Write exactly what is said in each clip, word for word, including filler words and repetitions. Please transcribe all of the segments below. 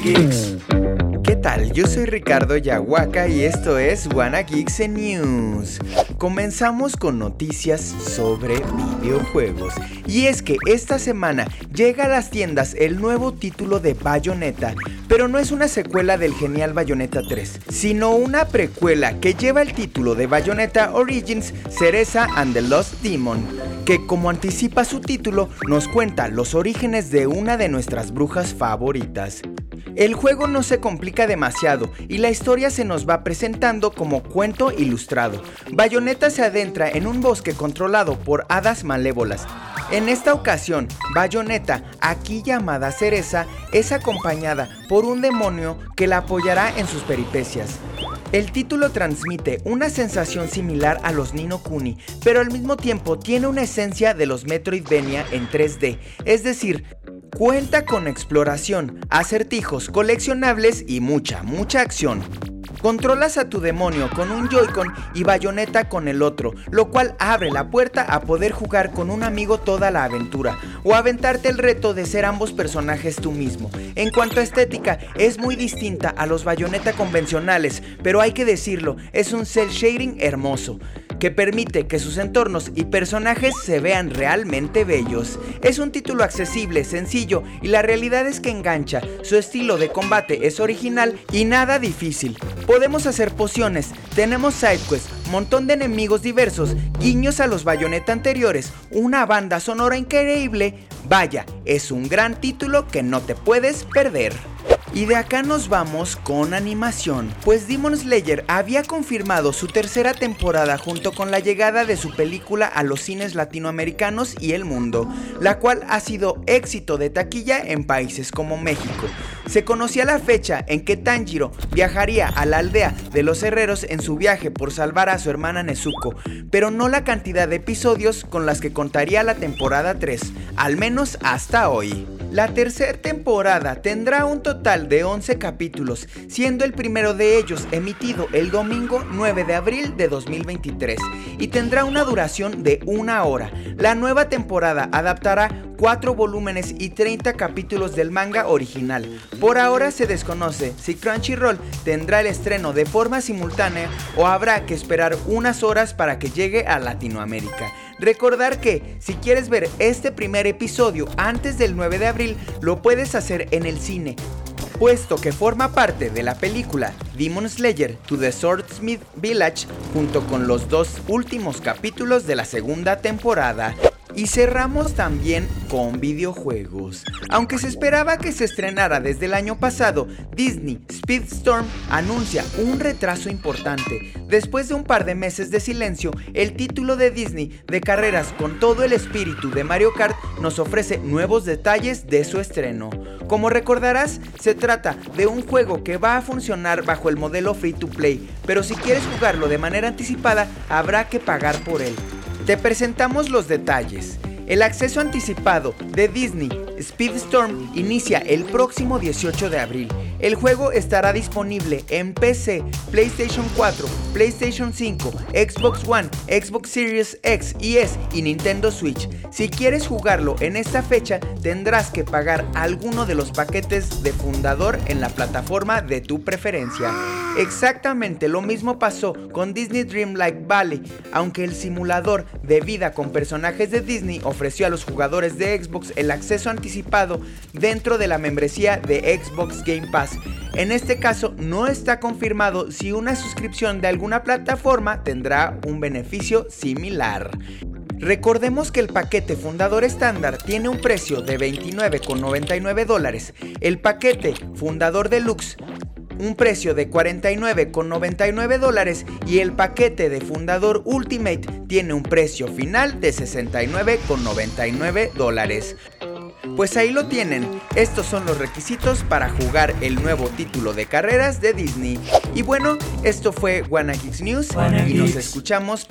Geeks. ¿Qué tal? Yo soy Ricardo Yahuaca y esto es Wanna Geeks News. Comenzamos con noticias sobre videojuegos. Y es que esta semana llega a las tiendas el nuevo título de Bayonetta, pero no es una secuela del genial Bayonetta tres, sino una precuela que lleva el título de Bayonetta Origins: Cereza and the Lost Demon, que, como anticipa su título, nos cuenta los orígenes de una de nuestras brujas favoritas. El juego no se complica demasiado y la historia se nos va presentando como cuento ilustrado. Bayonetta se adentra en un bosque controlado por hadas malévolas. En esta ocasión, Bayonetta, aquí llamada Cereza, es acompañada por un demonio que la apoyará en sus peripecias. El título transmite una sensación similar a los Ni no Kuni, pero al mismo tiempo tiene una esencia de los Metroidvania en tres D, es decir, cuenta con exploración, acertijos, coleccionables y mucha, mucha acción. Controlas a tu demonio con un Joy-Con y Bayonetta con el otro, lo cual abre la puerta a poder jugar con un amigo toda la aventura, o aventarte el reto de ser ambos personajes tú mismo. En cuanto a estética, es muy distinta a los Bayonetta convencionales, pero hay que decirlo, es un cel shading hermoso, que permite que sus entornos y personajes se vean realmente bellos. Es un título accesible, sencillo, y la realidad es que engancha. Su estilo de combate es original y nada difícil. Podemos hacer pociones, tenemos sidequests, montón de enemigos diversos, guiños a los Bayonetta anteriores, una banda sonora increíble. Vaya, es un gran título que no te puedes perder. Y de acá nos vamos con animación, pues Demon Slayer había confirmado su tercera temporada junto con la llegada de su película a los cines latinoamericanos y el mundo, la cual ha sido éxito de taquilla en países como México. Se conocía la fecha en que Tanjiro viajaría a la aldea de los herreros en su viaje por salvar a su hermana Nezuko, pero no la cantidad de episodios con las que contaría la temporada tres, al menos hasta hoy. La tercera temporada tendrá un total de once capítulos, siendo el primero de ellos emitido el domingo nueve de abril de dos mil veintitrés, y tendrá una duración de una hora. La nueva temporada adaptará cuatro volúmenes y treinta capítulos del manga original. Por ahora se desconoce si Crunchyroll tendrá el estreno de forma simultánea o habrá que esperar unas horas para que llegue a Latinoamérica. Recordar que si quieres ver este primer episodio antes del nueve de abril, lo puedes hacer en el cine, puesto que forma parte de la película Demon Slayer to the Swordsmith Village, junto con los dos últimos capítulos de la segunda temporada. Y cerramos también con videojuegos. Aunque se esperaba que se estrenara desde el año pasado, Disney Speedstorm anuncia un retraso importante. Después de un par de meses de silencio, el título de Disney de carreras con todo el espíritu de Mario Kart nos ofrece nuevos detalles de su estreno. Como recordarás, se trata de un juego que va a funcionar bajo el modelo free to play, pero si quieres jugarlo de manera anticipada, habrá que pagar por él. Te presentamos los detalles. El acceso anticipado de Disney Speedstorm inicia el próximo dieciocho de abril. El juego estará disponible en P C, PlayStation cuatro, PlayStation cinco, Xbox One, Xbox Series X y S y Nintendo Switch. Si quieres jugarlo en esta fecha, tendrás que pagar alguno de los paquetes de fundador en la plataforma de tu preferencia. Exactamente lo mismo pasó con Disney Dreamlight Valley, aunque el simulador de vida con personajes de Disney ofreció a los jugadores de Xbox el acceso anticipado dentro de la membresía de Xbox Game Pass. En este caso no está confirmado si una suscripción de alguna plataforma tendrá un beneficio similar. Recordemos que el paquete fundador estándar tiene un precio de veintinueve con noventa y nueve dólares, el paquete fundador deluxe un precio de cuarenta y nueve con noventa y nueve dólares y el paquete de fundador Ultimate tiene un precio final de sesenta y nueve con noventa y nueve dólares. Pues ahí lo tienen, estos son los requisitos para jugar el nuevo título de carreras de Disney. Y bueno, esto fue Wanna Geeks News Wanna y Geeks. Nos escuchamos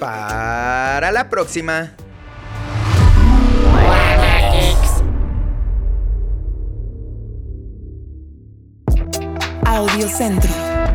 para la próxima. Wanna Geeks. Audio Centro.